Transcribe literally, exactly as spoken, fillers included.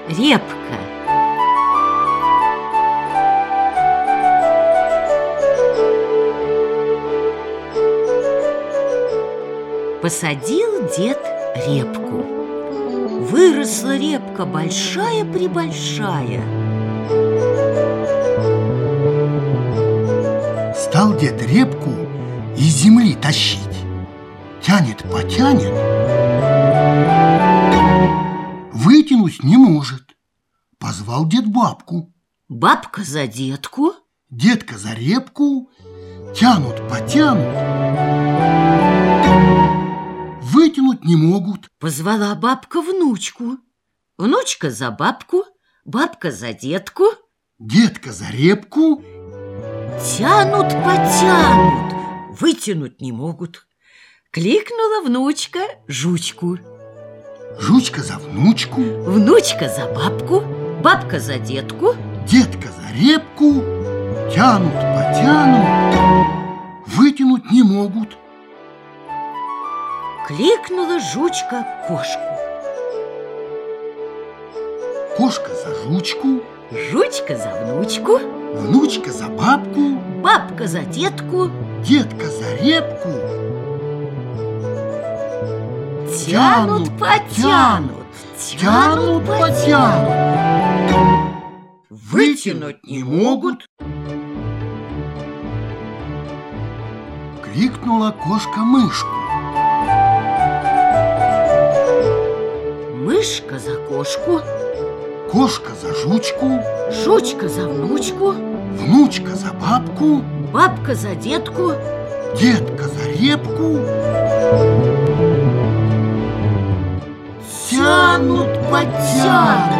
Репка. Посадил дед репку. Выросла репка большая-пребольшая. Стал дед репку из земли тащить. Тянет, потянет, вытянуть не может. Позвал дед бабку. Бабка за детку, детка за репку. Тянут, потянут, вытянуть не могут. Позвала бабка внучку. Внучка за бабку, бабка за детку, детка за репку. Тянут, потянут, вытянуть не могут. Кликнула внучка жучку. Жучка за внучку, внучка за бабку, бабка за детку, детка за репку. Тянут, потянут, вытянуть не могут. Кликнула жучка кошку. Кошка за жучку, жучка за внучку, внучка за бабку, бабка за детку, детка за репку. Тянут, потянут, тянут, потянут, вытянуть не могут. Кликнула кошка мышку. Мышка за кошку, кошка за жучку, жучка за внучку, внучка за бабку, бабка за детку, детка за репку. Тянут, потянут,